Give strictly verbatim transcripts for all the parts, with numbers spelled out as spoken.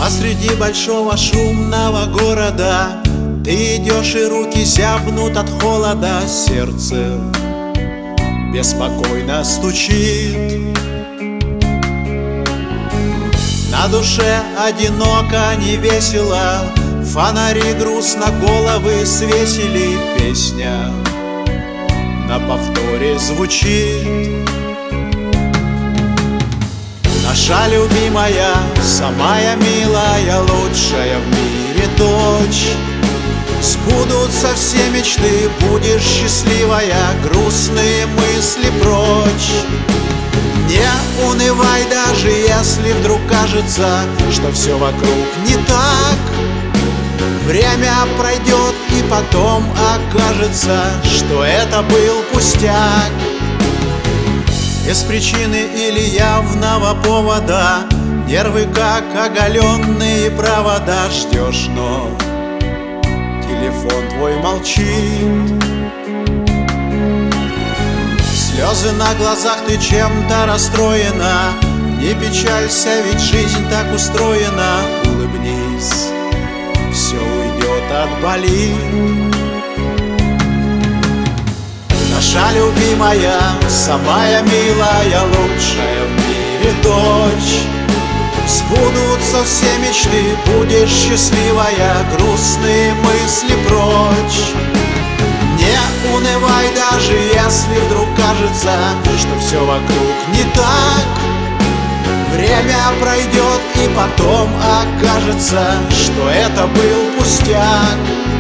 Посреди большого шумного города ты идешь, и руки зябнут от холода. Сердце беспокойно стучит, на душе одиноко, невесело. Фонари грустно головы свесили. Песня на повторе звучит. Наша любимая, самая милая, лучшая в мире дочь. Сбудутся все мечты, будешь счастливая, грустные мысли прочь. Не унывай, даже если вдруг кажется, что все вокруг не так. Время пройдет, и потом окажется, что это был пустяк. Без причины или явного повода нервы как оголенные провода. Ждешь, но телефон твой молчит. Слезы на глазах, ты чем-то расстроена. Не печалься, ведь жизнь так устроена. Улыбнись, все уйдет от боли. Наша любимая, самая милая, лучшая в мире дочь. Сбудутся все мечты, будешь счастливая, грустные мысли прочь. Не унывай, даже если вдруг кажется, что все вокруг не так. Время пройдет, и потом окажется, что это был пустяк.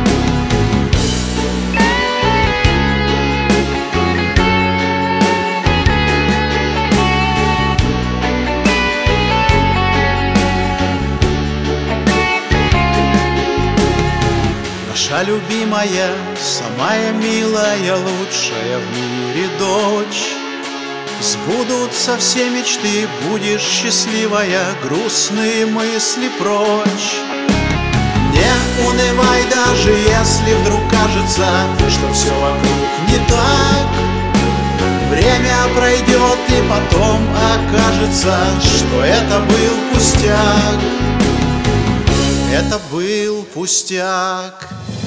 Наша любимая, самая милая, лучшая в мире дочь. Сбудутся все мечты, будешь счастливая, грустные мысли прочь. Не унывай, даже если вдруг кажется, что все вокруг не так. Время пройдет, и потом окажется, что это был пустяк. Это был пустяк.